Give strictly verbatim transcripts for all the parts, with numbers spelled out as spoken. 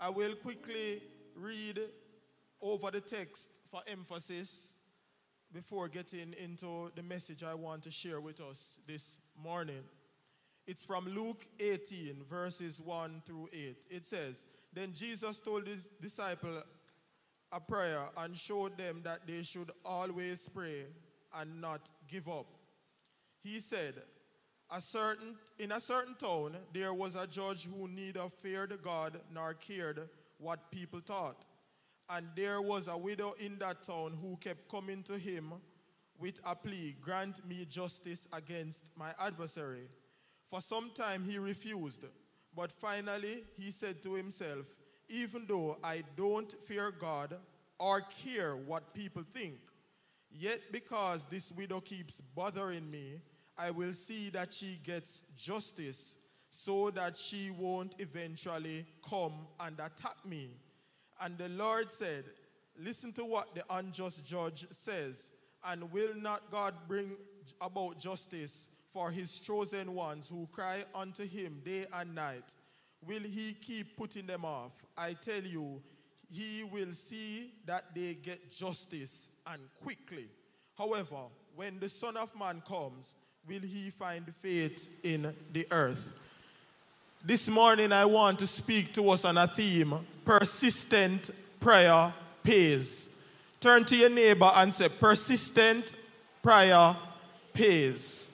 I will quickly read over the text for emphasis before getting into the message I want to share with us this morning. It's from Luke eighteen, verses one through eight. It says, "Then Jesus told his disciples a prayer and showed them that they should always pray and not give up. He said, a certain, in a certain town there was a judge who neither feared God nor cared what people thought. And there was a widow in that town who kept coming to him with a plea, 'Grant me justice against my adversary.' For some time he refused, but finally he said to himself, 'Even though I don't fear God or care what people think, yet because this widow keeps bothering me, I will see that she gets justice so that she won't eventually come and attack me.' And the Lord said, 'Listen to what the unjust judge says, and will not God bring about justice for his chosen ones who cry unto him day and night? Will he keep putting them off? I tell you, he will see that they get justice, and quickly. However, when the Son of Man comes, will he find faith in the earth?'" This morning I want to speak to us on a theme: persistent prayer pays. Turn to your neighbor and say, persistent prayer pays.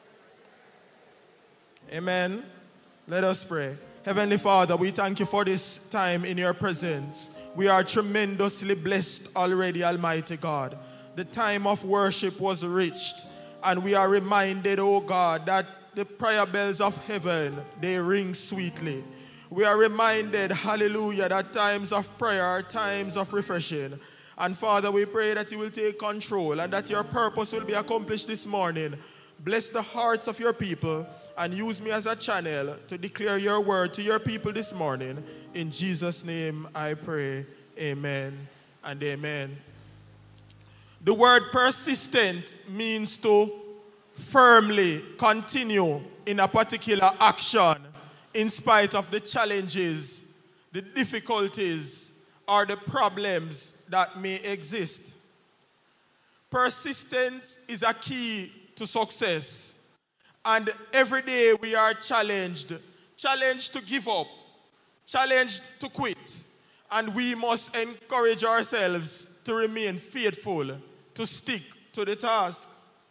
Amen. Let us pray. Heavenly Father, we thank you for this time in your presence. We are tremendously blessed already, Almighty God. The time of worship was reached, and we are reminded, oh God, that the prayer bells of heaven, they ring sweetly. We are reminded, hallelujah, that times of prayer are times of refreshing. And Father, we pray that you will take control and that your purpose will be accomplished this morning. Bless the hearts of your people and use me as a channel to declare your word to your people this morning. In Jesus' name I pray. Amen and amen. The word persistent means to firmly continue in a particular action in spite of the challenges, the difficulties, or the problems that may exist. Persistence is a key to success. And every day we are challenged, challenged to give up, challenged to quit. And we must encourage ourselves to remain faithful, to stick to the task.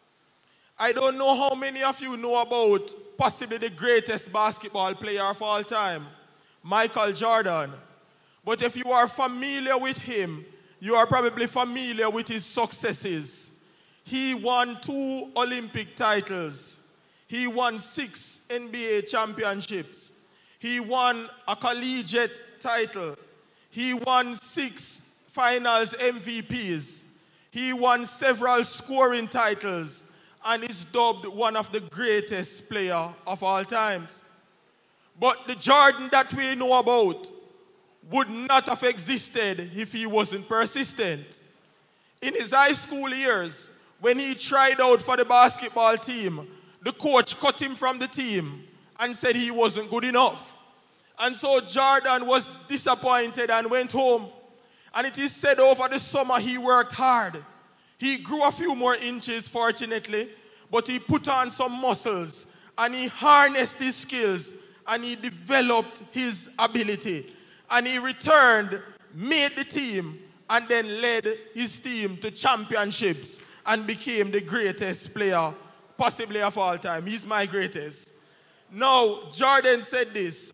I don't know how many of you know about possibly the greatest basketball player of all time, Michael Jordan. But if you are familiar with him, you are probably familiar with his successes. He won two Olympic titles. He won six N B A championships. He won a collegiate title. He won six finals M V Ps. He won several scoring titles and is dubbed one of the greatest players of all times. But the Jordan that we know about would not have existed if he wasn't persistent. In his high school years, when he tried out for the basketball team, the coach cut him from the team and said he wasn't good enough. And so Jordan was disappointed and went home. And it is said over the summer he worked hard. He grew a few more inches, fortunately, but he put on some muscles and he harnessed his skills and he developed his ability. And he returned, made the team, and then led his team to championships and became the greatest player possibly of all time. He's my greatest. Now, Jordan said this.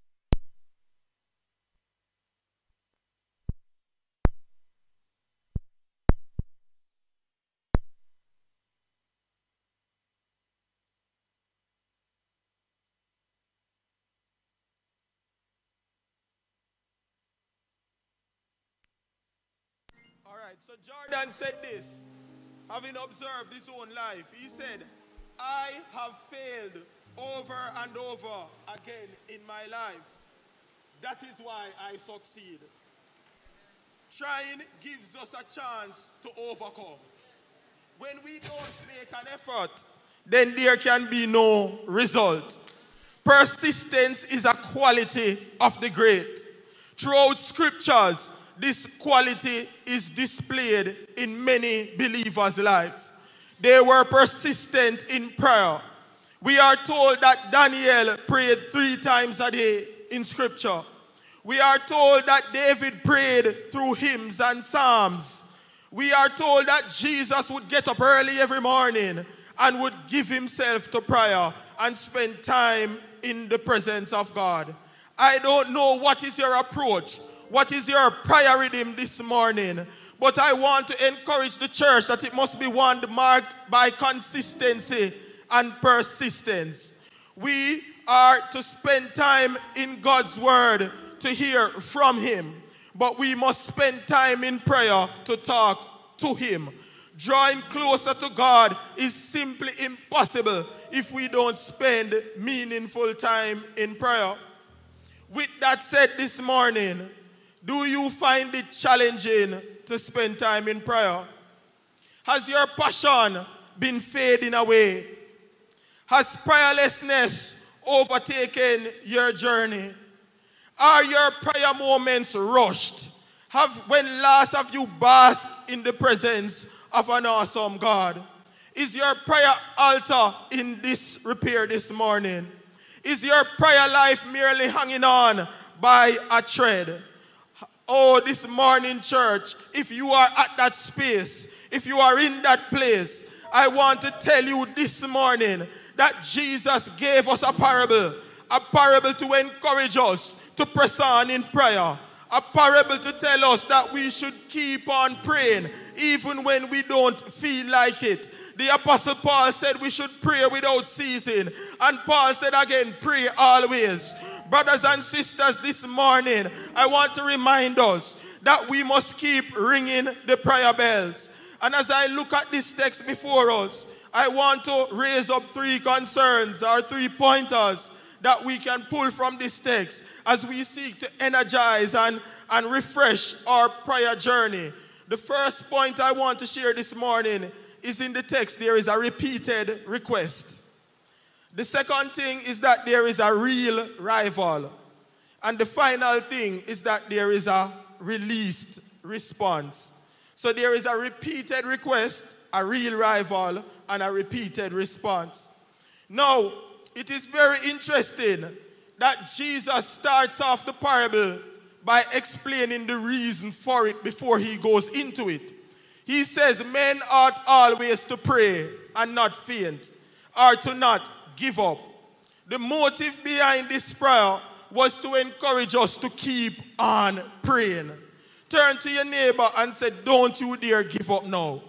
All right, so Jordan said this, having observed his own life. He said, "I have failed over and over again in my life. That is why I succeed." Trying gives us a chance to overcome. When we don't make an effort, then there can be no result. Persistence is a quality of the great. Throughout scriptures, this quality is displayed in many believers' life. They were persistent in prayer. We are told that Daniel prayed three times a day in scripture. We are told that David prayed through hymns and psalms. We are told that Jesus would get up early every morning and would give himself to prayer and spend time in the presence of God. I don't know what is your approach, what is your prayer rhythm this morning, but I want to encourage the church that it must be one marked by consistency and persistence. We are to spend time in God's word to hear from him, but we must spend time in prayer to talk to him. Drawing closer to God is simply impossible if we don't spend meaningful time in prayer. With that said this morning, do you find it challenging to spend time in prayer? Has your passion been fading away? Has prayerlessness overtaken your journey? Are your prayer moments rushed? Have, when last have you basked in the presence of an awesome God? Is your prayer altar in disrepair this morning? Is your prayer life merely hanging on by a thread? Oh, this morning, church, if you are at that space, if you are in that place, I want to tell you this morning that Jesus gave us a parable, a parable to encourage us to press on in prayer, a parable to tell us that we should keep on praying even when we don't feel like it. The Apostle Paul said we should pray without ceasing. And Paul said again, pray always. Brothers and sisters, this morning, I want to remind us that we must keep ringing the prayer bells. And as I look at this text before us, I want to raise up three concerns or three pointers that we can pull from this text as we seek to energize and, and refresh our prayer journey. The first point I want to share this morning is in the text. There is a repeated request. The second thing is that there is a real rival. And the final thing is that there is a released response. So there is a repeated request, a real rival, and a repeated response. Now, it is very interesting that Jesus starts off the parable by explaining the reason for it before he goes into it. He says men ought always to pray and not faint, or to not give up. The motive behind this prayer was to encourage us to keep on praying. Turn to your neighbor and say, don't you dare give up now.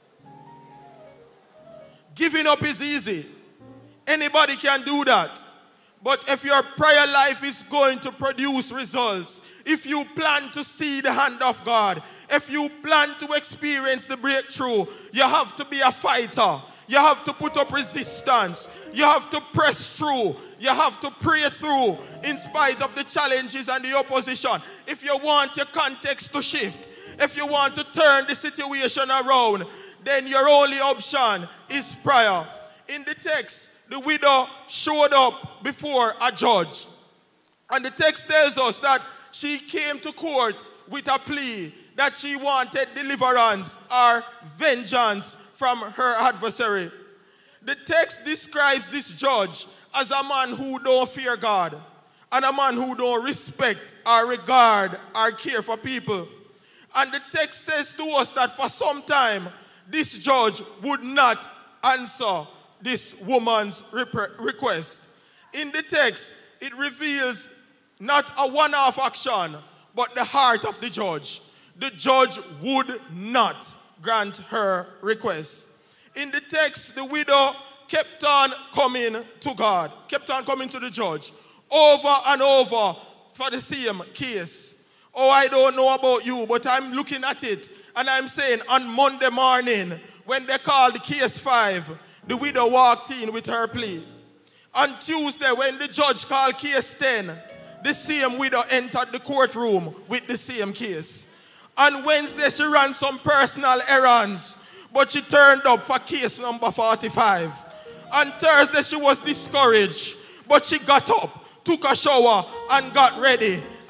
Giving up is easy. Anybody can do that. But if your prayer life is going to produce results, if you plan to see the hand of God, if you plan to experience the breakthrough, you have to be a fighter. You have to put up resistance. You have to press through. You have to pray through in spite of the challenges and the opposition. If you want your context to shift, if you want to turn the situation around, then your only option is prayer. In the text, the widow showed up before a judge. And the text tells us that she came to court with a plea that she wanted deliverance or vengeance from her adversary. The text describes this judge as a man who don't fear God and a man who don't respect or regard or care for people. And the text says to us that for some time, this judge would not answer this woman's request. In the text, it reveals not a one-off action, but the heart of the judge. The judge would not grant her request. In the text, the widow kept on coming to God, kept on coming to the judge, over and over for the same case. Oh, I don't know about you, but I'm looking at it, and I'm saying on Monday morning, when they called case five, the widow walked in with her plea. On Tuesday, when the judge called case ten, the same widow entered the courtroom with the same case. On Wednesday, she ran some personal errands, but she turned up for case number forty-five. On Thursday, she was discouraged, but she got up, took a shower, and got ready.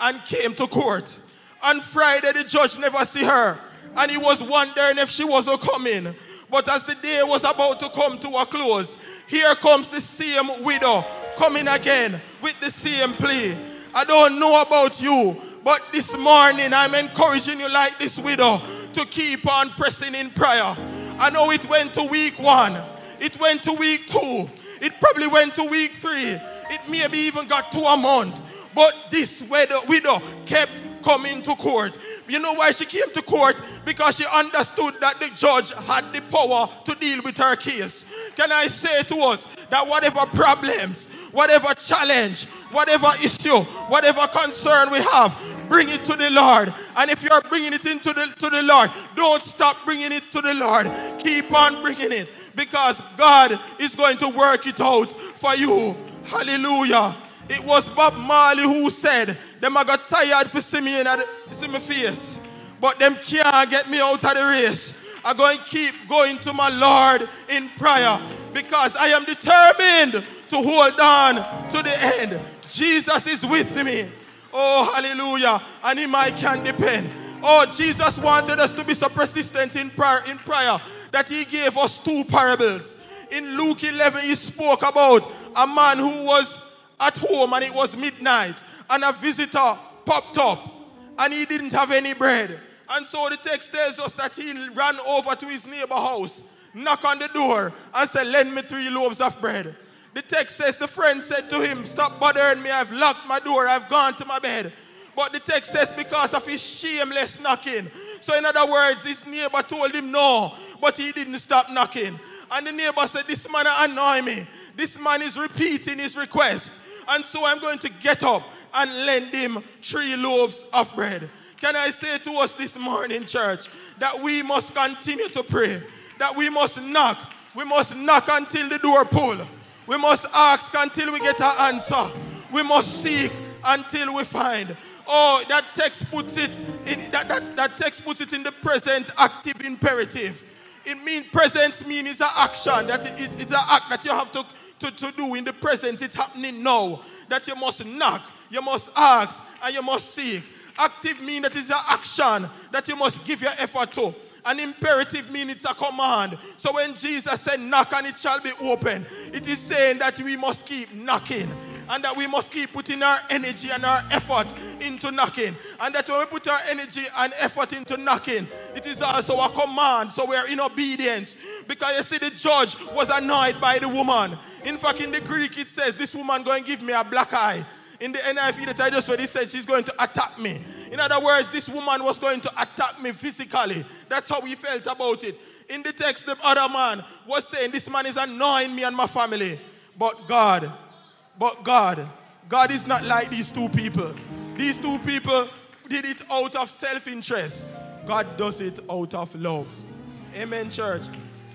and came to court. On Friday, the judge never see her, and he was wondering if she wasn't coming. But as the day was about to come to a close, here comes the same widow coming again with the same plea. I don't know about you, but this morning I'm encouraging you like this widow to keep on pressing in prayer. I know it went to week one. It went to week two. It probably went to week three. It maybe even got to a month. But this widow, widow kept coming to court. You know why she came to court? Because she understood that the judge had the power to deal with her case. Can I say to us that whatever problems, whatever challenge, whatever issue, whatever concern we have, bring it to the Lord. And if you're bringing it into the, to the Lord, don't stop bringing it to the Lord. Keep on bringing it, because God is going to work it out for you. Hallelujah. It was Bob Marley who said, them I got tired for seeing me in the, see my face, but them can't get me out of the race. I'm going to keep going to my Lord in prayer, because I am determined to hold on to the end. Jesus is with me. Oh, hallelujah. And him I can depend. Oh, Jesus wanted us to be so persistent in prayer, in prayer that he gave us two parables. In Luke eleven, he spoke about a man who was at home and it was midnight, and a visitor popped up and he didn't have any bread. And so the text tells us that he ran over to his neighbor's house, knocked on the door and said, lend me three loaves of bread. The text says the friend said to him, stop bothering me, I've locked my door, I've gone to my bed. But the text says because of his shameless knocking. So in other words, his neighbor told him no, but he didn't stop knocking. And the neighbor said, this man annoy me. This man is repeating his request. And so I'm going to get up and lend him three loaves of bread. Can I say to us this morning, church, that we must continue to pray, that we must knock. We must knock until the door pull. We must ask until we get an answer. We must seek until we find. Oh, that text puts it in that, that, that text puts it in the present active imperative. It means present means it's an action, that it, it, it's an act that you have to To, to do in the present. It's happening now. That you must knock, you must ask, and you must seek. Active means that it's an action that you must give your effort to. An imperative means it's a command. So when Jesus said knock and it shall be open, it is saying that we must keep knocking, and that we must keep putting our energy and our effort into knocking. And that when we put our energy and effort into knocking, it is also a command, so we are in obedience. Because you see, the judge was annoyed by the woman. In fact, in the Greek it says, this woman going to give me a black eye. In the N I V that I just read, it says she's going to attack me. In other words, this woman was going to attack me physically. That's how he felt about it. In the text, the other man was saying, this man is annoying me and my family. But God, but God, God is not like these two people. These two people did it out of self-interest. God does it out of love. Amen, church.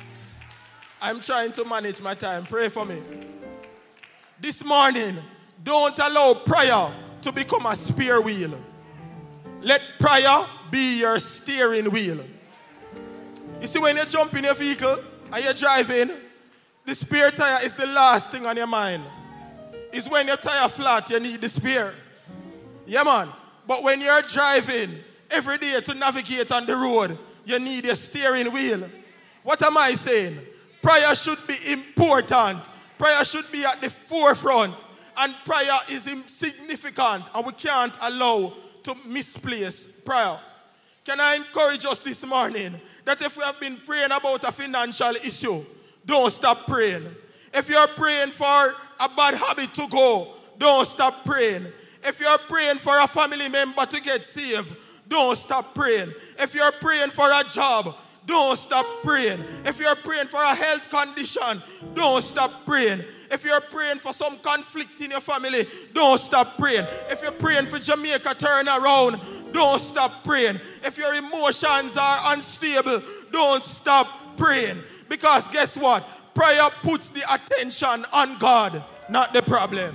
I'm trying to manage my time. Pray for me. This morning, don't allow prayer to become a spare wheel. Let prayer be your steering wheel. You see, when you jump in your vehicle and you're driving, the spare tire is the last thing on your mind. It's when your tire flat, you need the spare. Yeah, man. But when you're driving every day to navigate on the road, you need a steering wheel. What am I saying? Prayer should be important. Prayer should be at the forefront. And prayer is insignificant, and we can't allow to misplace prayer. Can I encourage us this morning that if we have been praying about a financial issue, don't stop praying. If you're praying for a bad habit to go, don't stop praying. If you're praying for a family member to get saved, don't stop praying. If you're praying for a job, don't stop praying. If you're praying for a health condition, don't stop praying. If you're praying for some conflict in your family, don't stop praying. If you're praying for Jamaica turn around, don't stop praying. If your emotions are unstable, don't stop praying. Because guess what? Prayer puts the attention on God, not the problem.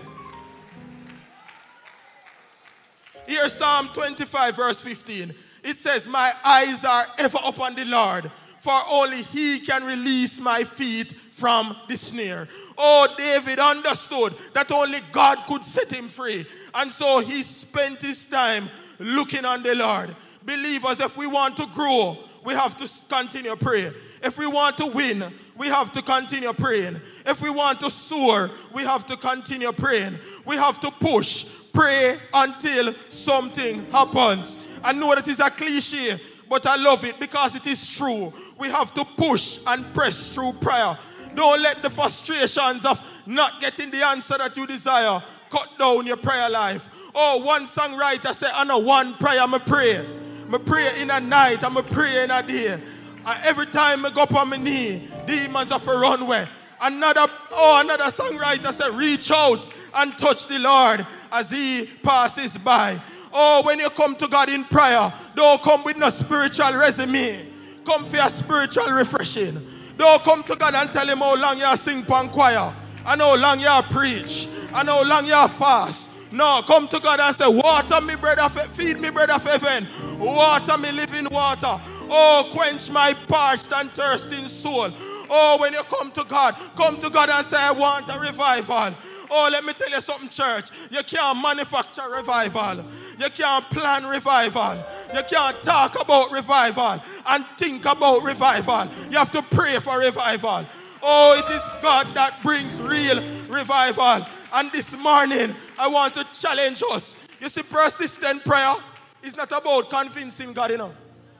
Here's Psalm twenty-five, verse fifteen. It says, my eyes are ever upon the Lord, for only he can release my feet from the snare. Oh, David understood that only God could set him free. And so he spent his time looking on the Lord. Believers, if we want to grow, we have to continue praying. If we want to win, we have to continue praying. If we want to soar, we have to continue praying. We have to push, pray until something happens. I know that is a cliche, but I love it because it is true. We have to push and press through prayer. Don't let the frustrations of not getting the answer that you desire cut down your prayer life. Oh, one songwriter said, I know one prayer I pray. I pray in a night, I pray in a day. And every time I go up on my knee, demons have to run away. Another, oh, another songwriter said, reach out and touch the Lord as he passes by. Oh, when you come to God in prayer, don't come with no spiritual resume. Come for a spiritual refreshing. Don't come to God and tell him how long you sing pan choir, and how long you preach, and how long you fast. No, come to God and say, water me, brother, feed me, brother of heaven. Water me, living water. Oh, quench my parched and thirsting soul. Oh, when you come to God, come to God and say, I want a revival. Oh, let me tell you something, church. You can't manufacture revival. You can't plan revival. You can't talk about revival and think about revival. You have to pray for revival. Oh, it is God that brings real revival. And this morning, I want to challenge us. You see, persistent prayer is not about convincing God, you know.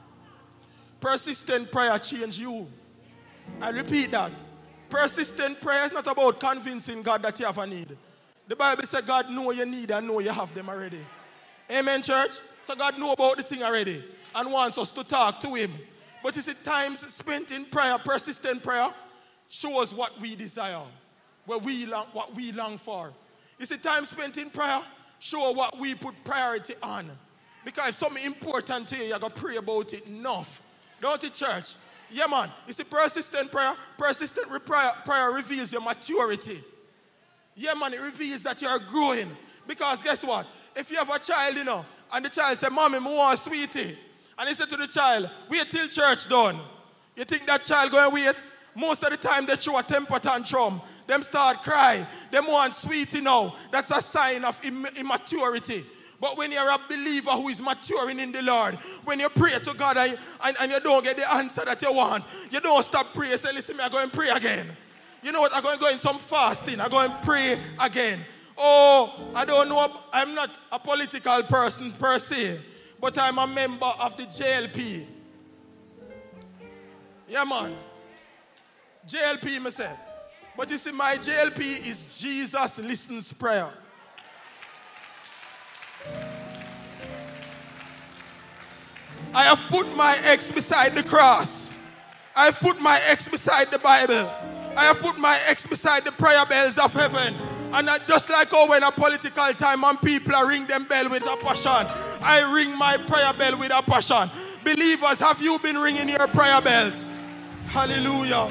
Persistent prayer changes you. I repeat that. Persistent prayer is not about convincing God that you have a need. The Bible says God knows your need and know you have them already. Amen, church? So God knows about the thing already and wants us to talk to him. But you see, times spent in prayer, persistent prayer, shows what we desire, what we long, what we long for. You see, time spent in prayer, show what we put priority on. Because if something important to you, you're going to pray about it enough. Don't you, church? Yeah, man. You see, persistent prayer, persistent prayer, prayer reveals your maturity. Yeah, man, it reveals that you're growing. Because guess what? If you have a child, you know, and the child says, Mommy, I want a sweetie. And he said to the child, wait till church done. You think that child going to wait? Most of the time they throw a temper tantrum. Them start crying. Them want sweetie now. That's a sign of Im- immaturity. But when you're a believer who is maturing in the Lord, when you pray to God and, and, and you don't get the answer that you want, you don't stop praying. Say, listen, I'm going to pray again. You know what? I'm going to go in some fasting. I'm going to pray again. Oh, I don't know. I'm not a political person per se, but I'm a member of the J L P. Yeah, man. J L P, me say. But you see, my J L P is Jesus Listens Prayer. I have put my ex beside the cross. I have put my ex beside the Bible. I have put my ex beside the prayer bells of heaven. And just like how when a political time and people ring them bell with a passion, I ring my prayer bell with a passion. Believers, have you been ringing your prayer bells? Hallelujah.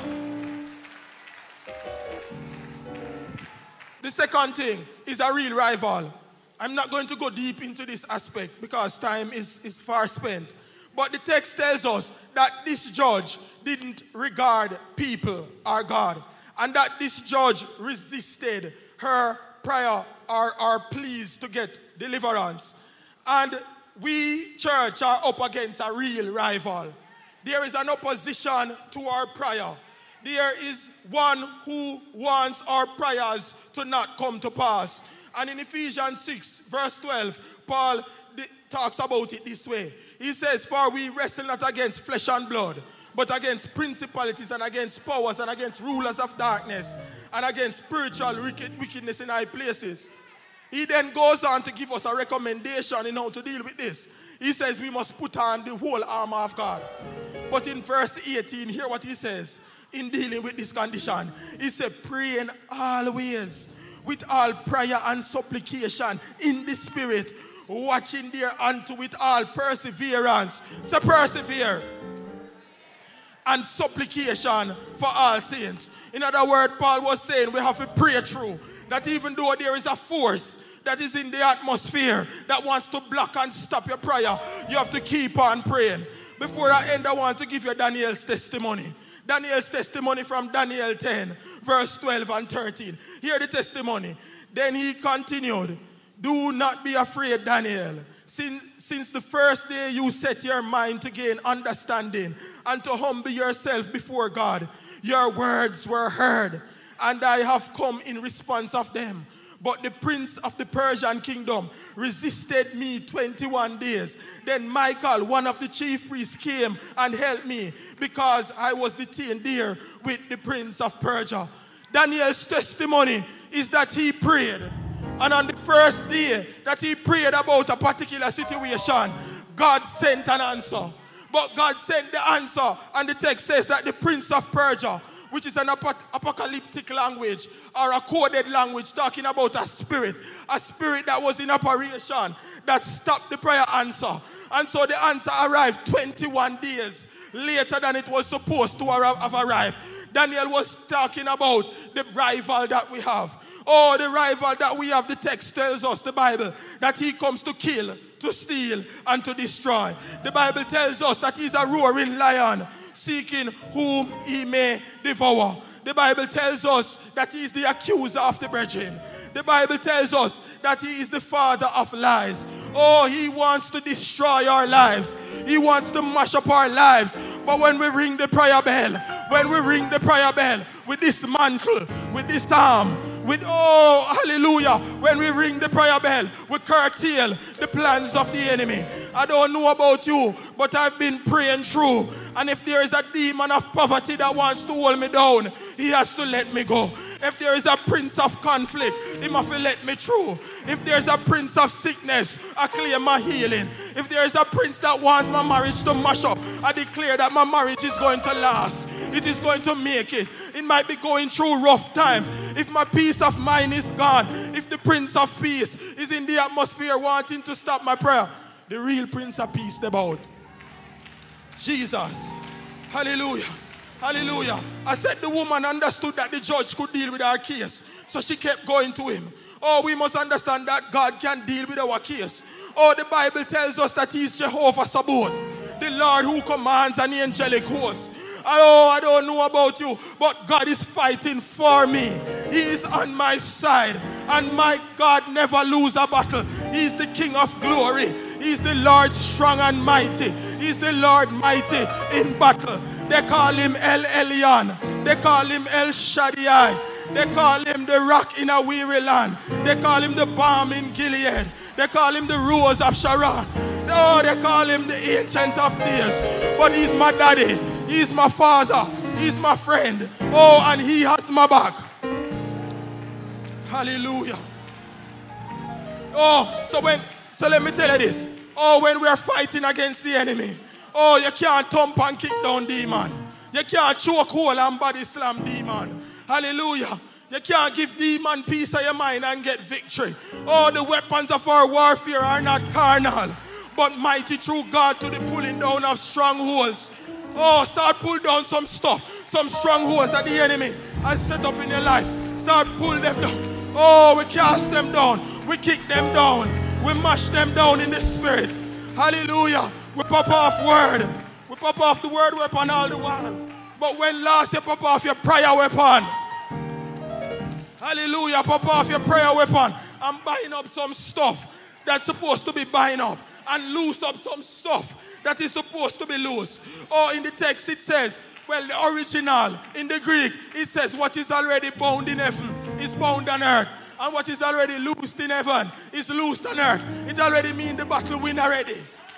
The second thing is a real rival. I'm not going to go deep into this aspect because time is, is far spent. But the text tells us that this judge didn't regard people or God, and that this judge resisted her prayer or, or pleas to get deliverance. And we, church, are up against a real rival. There is an opposition to our prayer. There is one who wants our prayers to not come to pass. And in Ephesians six, verse twelve, Paul talks about it this way. He says, for we wrestle not against flesh and blood, but against principalities and against powers and against rulers of darkness and against spiritual wicked, wickedness in high places. He then goes on to give us a recommendation in how to deal with this. He says we must put on the whole armor of God. But in verse eighteen, hear what he says in dealing with this condition. He said, praying always with all prayer and supplication in the Spirit, watching thereunto with all perseverance. So persevere. And supplication for all saints. In other words, Paul was saying we have to pray through. That even though there is a force that is in the atmosphere that wants to block and stop your prayer, you have to keep on praying. Before I end, I want to give you Daniel's testimony. Daniel's testimony from Daniel ten, verse twelve and thirteen. Hear the testimony. Then he continued, do not be afraid, Daniel. Since, since the first day you set your mind to gain understanding and to humble yourself before God, your words were heard, and I have come in response of them. But the prince of the Persian kingdom resisted me twenty-one days. Then Michael, one of the chief priests, came and helped me because I was detained there with the prince of Persia. Daniel's testimony is that he prayed. And on the first day that he prayed about a particular situation, God sent an answer. But God sent the answer, and the text says that the prince of Persia, which is an ap- apocalyptic language or a coded language talking about a spirit, a spirit that was in operation that stopped the prayer answer. And so the answer arrived twenty-one days later than it was supposed to have arrived. Daniel was talking about the rival that we have. Oh, the rival that we have, the text tells us, the Bible, that he comes to kill, to steal, and to destroy. The Bible tells us that he's a roaring lion, seeking whom he may devour. The Bible tells us that he is the accuser of the brethren. The Bible tells us that he is the father of lies. Oh, he wants to destroy our lives. He wants to mash up our lives. But when we ring the prayer bell, when we ring the prayer bell, we dismantle, we disarm, with, oh, hallelujah, when we ring the prayer bell, we curtail the plans of the enemy. I don't know about you, but I've been praying through. And if there is a demon of poverty that wants to hold me down, he has to let me go. If there is a prince of conflict, he must let me through. If there is a prince of sickness, I claim my healing. If there is a prince that wants my marriage to mash up, I declare that my marriage is going to last. It is going to make it. It might be going through rough times. If my peace of mind is gone, if the Prince of Peace is in the atmosphere wanting to stop my prayer, the real Prince of Peace step out. Jesus. Hallelujah. Hallelujah. I said the woman understood that the judge could deal with our case, so she kept going to him. Oh, we must understand that God can deal with our case. Oh, the Bible tells us that he is Jehovah Sabaoth, the Lord who commands an angelic host. Oh, I don't know about you, but God is fighting for me. He is on my side, and my God never loses a battle. He is the King of glory. He is the Lord strong and mighty. He is the Lord mighty in battle. They call him El Elyon. They call him El Shaddai. They call him the rock in a weary land. They call him the balm in Gilead. They call him the rose of Sharon. Oh, they call him the ancient of days. But he's my daddy. He's my father. He's my friend. Oh, and he has my back. Hallelujah. Oh, so when, so let me tell you this. Oh, when we are fighting against the enemy, oh, you can't thump and kick down demon. You can't choke hole and body slam demon. Hallelujah. You can't give demon peace of your mind and get victory. Oh, the weapons of our warfare are not carnal, but mighty through God to the pulling down of strongholds. Oh, start pull down some stuff, some strongholds that the enemy has set up in your life. Start pull them down. Oh, we cast them down. We kick them down. We mash them down in the spirit. Hallelujah. We pop off word. We pop off the word weapon all the while. But when last you pop off your prayer weapon, hallelujah, pop off your prayer weapon and bind up some stuff that's supposed to be bind up, and loose up some stuff that is supposed to be loose. Or in the text it says, well, the original in the Greek, it says what is already bound in heaven is bound on earth, and what is already loosed in heaven is loosed on earth. It already means the battle win already.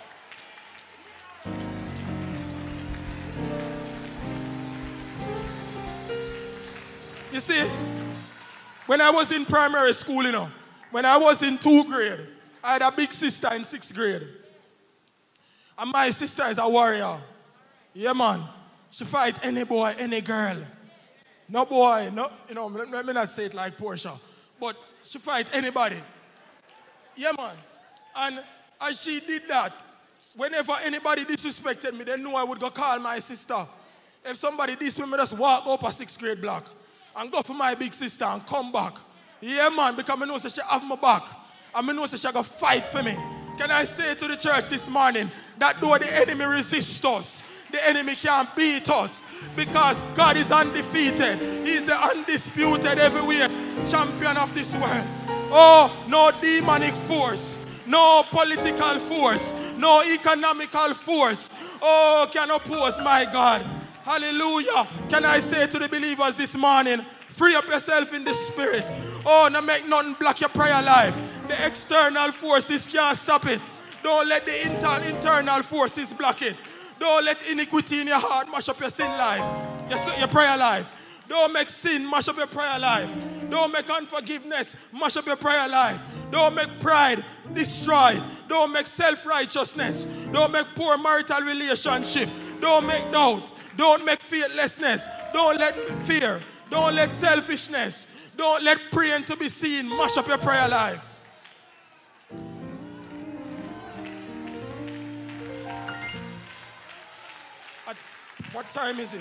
You see, when I was in primary school, you know, when I was in two grade, I had a big sister in sixth grade. And my sister is a warrior. Yeah, man. She fight any boy, any girl. No boy, no, you know, let me not say it like Portia, but she fight anybody. Yeah, man. And as she did that, whenever anybody disrespected me, they knew I would go call my sister. If somebody disrespected me, just walk up a sixth grade block and go for my big sister and come back. Yeah, man, because I know she have my back. And I know she going to fight for me. Can I say to the church this morning that though the enemy resists us, the enemy can't beat us because God is undefeated. He's the undisputed everywhere champion of this world. Oh, no demonic force, no political force, no economical force, oh, can oppose my God. Hallelujah. Can I say to the believers this morning, free up yourself in the spirit. Oh, no make nothing block your prayer life. The external forces can't stop it. Don't let the inter- internal forces block it. Don't let iniquity in your heart mash up your sin life, your, your prayer life. Don't make sin mash up your prayer life. Don't make unforgiveness mash up your prayer life. Don't make pride destroy. Don't make self-righteousness. Don't make poor marital relationship. Don't make doubt. Don't make fearlessness. Don't let fear. Don't let selfishness. Don't let praying to be seen mash up your prayer life. At what time is it?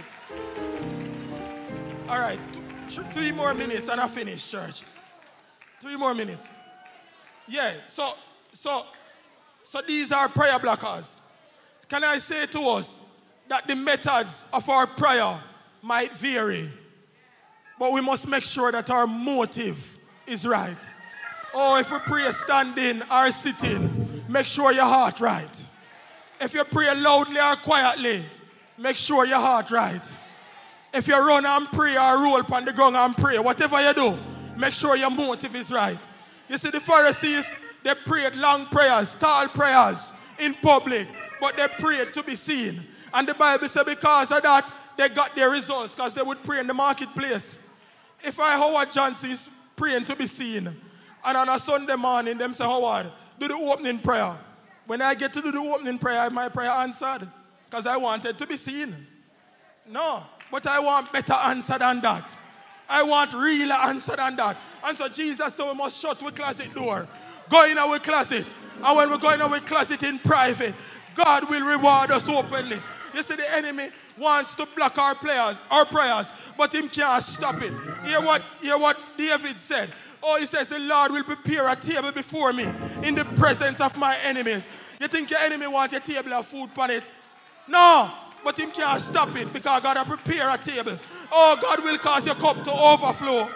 All right, th- three more minutes and I finish, church. Three more minutes. Yeah, so, so, so these are prayer blockers. Can I say to us that the methods of our prayer might vary, but we must make sure that our motive is right. Oh, if we pray standing or sitting, make sure your heart right. If you pray loudly or quietly, make sure your heart right. If you run and pray or roll upon the ground and pray, whatever you do, make sure your motive is right. You see, the Pharisees, they prayed long prayers, tall prayers in public, but they prayed to be seen. And the Bible says because of that, they got their results because they would pray in the marketplace. If I, Howard Johnson, is praying to be seen, and on a Sunday morning, them say, Howard, do the opening prayer. When I get to do the opening prayer, my prayer answered because I wanted to be seen. No, but I want better answer than that. I want realer answer than that. And so Jesus said we must shut our closet door. Go in our closet. And when we go in our closet in private, God will reward us openly. You see, the enemy wants to block our prayers, our prayers, but him can't stop it. Hear what, hear what David said. Oh, he says, the Lord will prepare a table before me in the presence of my enemies. You think your enemy wants your table of food on it? No, but him can't stop it because God will prepare a table. Oh, God will cause your cup to overflow.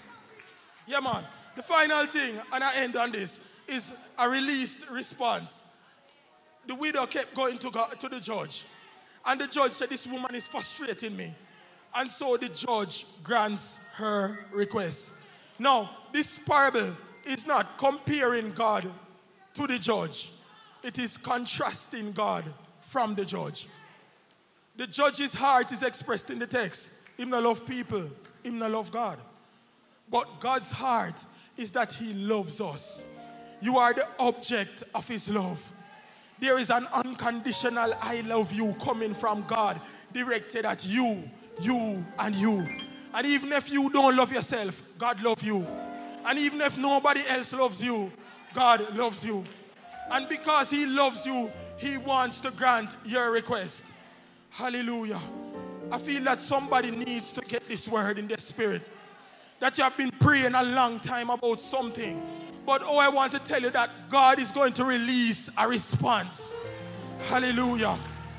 Yeah, man. The final thing, and I end on this, is a released response. The widow kept going to, God, to the judge. And the judge said, this woman is frustrating me. And so the judge grants her request. Now, this parable is not comparing God to the judge. It is contrasting God from the judge. The judge's heart is expressed in the text. Him not love people. Him not love God. But God's heart is that he loves us. You are the object of his love. There is an unconditional I love you coming from God directed at you, you, and you. And even if you don't love yourself, God loves you. And even if nobody else loves you, God loves you. And because he loves you, he wants to grant your request. Hallelujah. I feel that somebody needs to get this word in their spirit. That you have been praying a long time about something. But oh, I want to tell you that God is going to release a response. Hallelujah.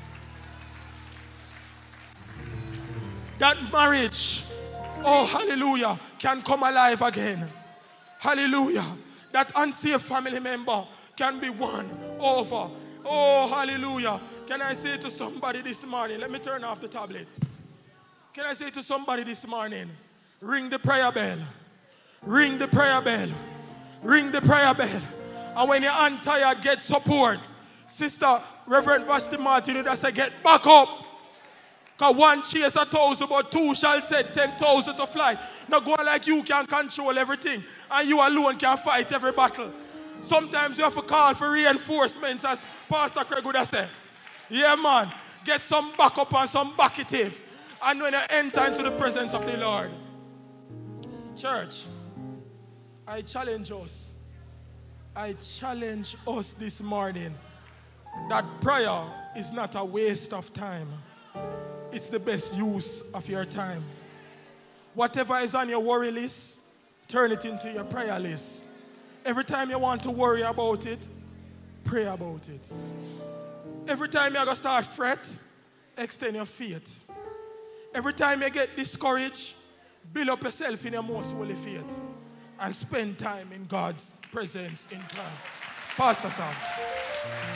That marriage, oh, hallelujah, can come alive again. Hallelujah. That unsafe family member can be won over. Oh, hallelujah. Can I say to somebody this morning, let me turn off the tablet. Can I say to somebody this morning, ring the prayer bell. Ring the prayer bell. Ring the prayer bell. And when you're untired, get support. Sister, Reverend Vashti Martin, you just say, get back up. Because one chase a thousand, but two shall set ten thousand to flight. Not going like you can control everything. And you alone can fight every battle. Sometimes you have to call for reinforcements, as Pastor Craig would have said. Yeah, man. Get some backup and some backative. And when you enter into the presence of the Lord. Church, I challenge us. I challenge us this morning that prayer is not a waste of time. It's the best use of your time. Whatever is on your worry list, turn it into your prayer list. Every time you want to worry about it, pray about it. Every time you're going to start fret, extend your faith. Every time you get discouraged, build up yourself in your most holy faith and spend time in God's presence in prayer. Pastor Sam.